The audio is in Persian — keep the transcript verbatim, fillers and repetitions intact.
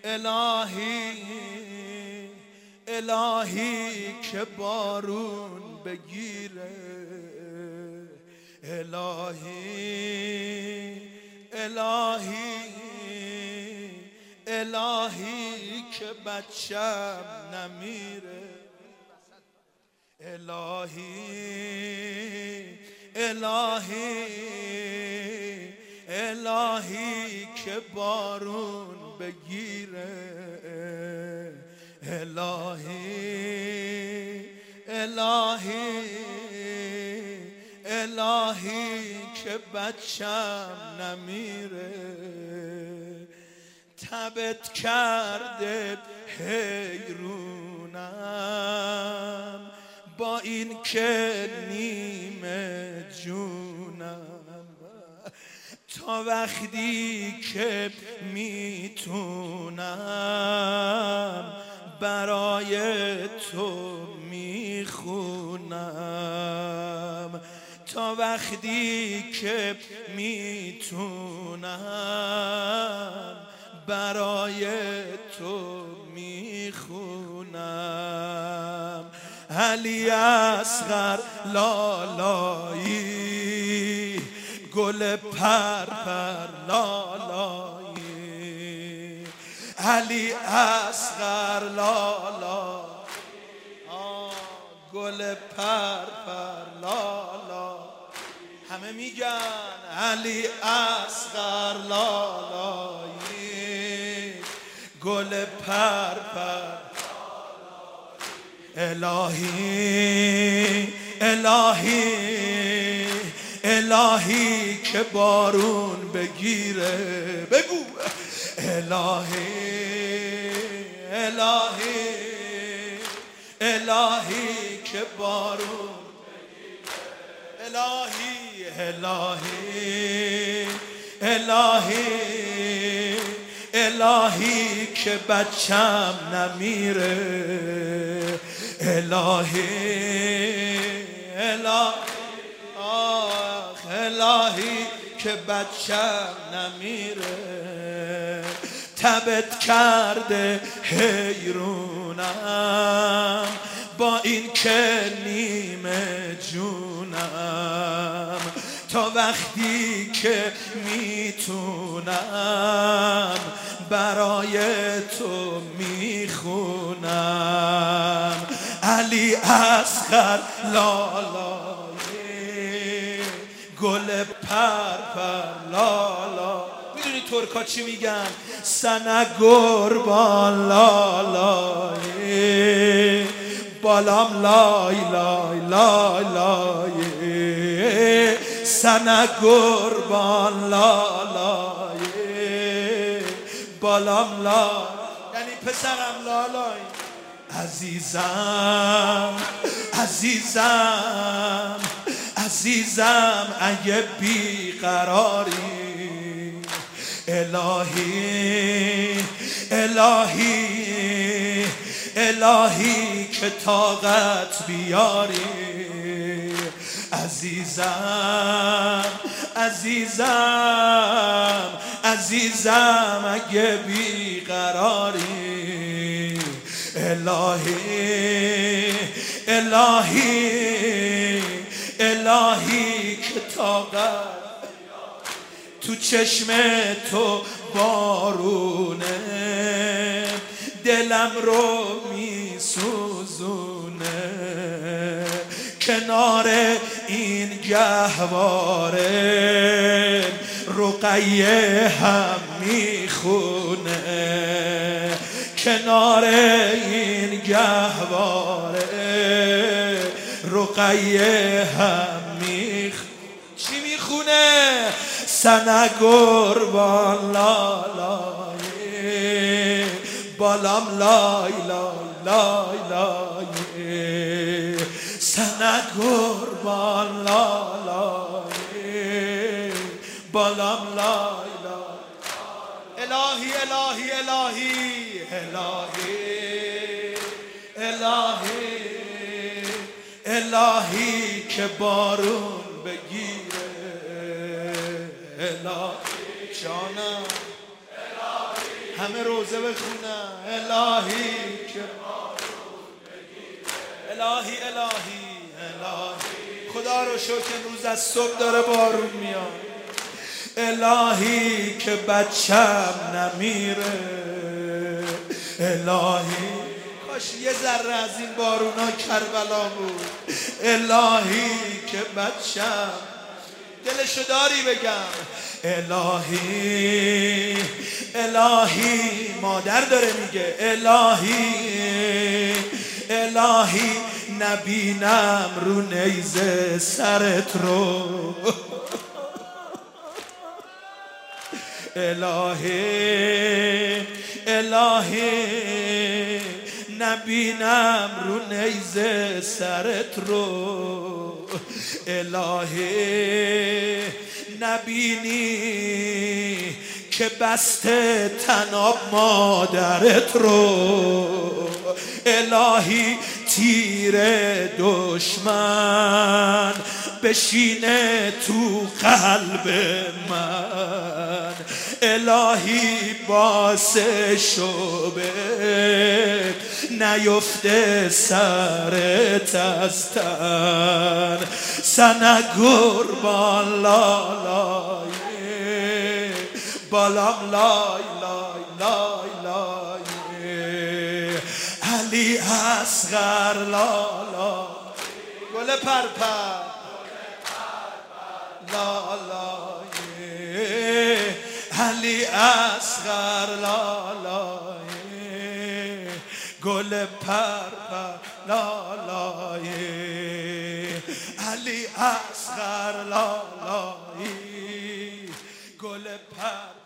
الهی الهی که بارون بگیره، الهی الهی الهی که بچم نمیره، الهی الهی الهی که بارون بگیره، الهی الهی الهی که بچم نمیره، تبت کرده حیرونم با این که نیمه جونم، تا وقتی که میتونم برای تو میخونم، تا وقتی که میتونم برای تو میخونم. علی اصغر لالایی، گل پر پر لالایی، علی اصغر لالایی، گل پر پر لالایی. همه میگن علی اصغر لالایی، گل پر پر. الهی الهی الهی که بارون بگیره، بگو الهی الهی الهی که بارون بگیره، الهی الهی الهی الهی که بچم نمیره، الهی الهی آخ الهی که بچم نمیره، تبت کرده حیرونم با این که نیمه جونم، تا وقتی که میتونم برای تو میخونم. علی اصغر لالایی، گل پر پر لالا. میدونی ترکا چی میگن؟ سنه قربان لالایی، بالام لای لای لای لای، سنه قربان لالایی، بالام لای، یعنی پسرم لالایی. عزیزم عزیزم عزیزم اگه بیقراری، الهی الهی الهی که طاقت بیاری، عزیزم عزیزم عزیزم اگه بیقراری، الهی الهی الهی که طاقت تو چشم تو بارونه، دلم رو میسوزونه، کنار این گهواره رقیه هم میخونه، کنار این گهواره رقیه هم میخونه. چی میخونه؟ سنه قربان لالایی، بالام لای لای لای لای، سنه قربان لالایی، بالام لای لای. الهی الهی الهی الهی الهی الهی که بارون بگیره، الهی جانم همه روزه بخونن الهی که الهی الهی الهی خدا رو شکر روز از صبح داره بارون میاد الهی که بچم نمیره الهی کاش یه ذره از این بارونا کربلا بود الهی که بچم دلشو داری بگم الهی الهی مادر داره میگه الهی الهی نبینم رو نیزه سرت رو الهی الهی نبینم رو نیزه سرت رو الهی نبینی که بسته تناب مادرت رو الهی تیر دشمن بشینه تو قلب من الهی باس شوبه نیفته سرت از تن سنه قربان لالای بالام لای لای لای لای علی اصغر لالا گل پرپر لالای علی اصغر لالای گل پرپر لالای علی اصغر لالای گل پر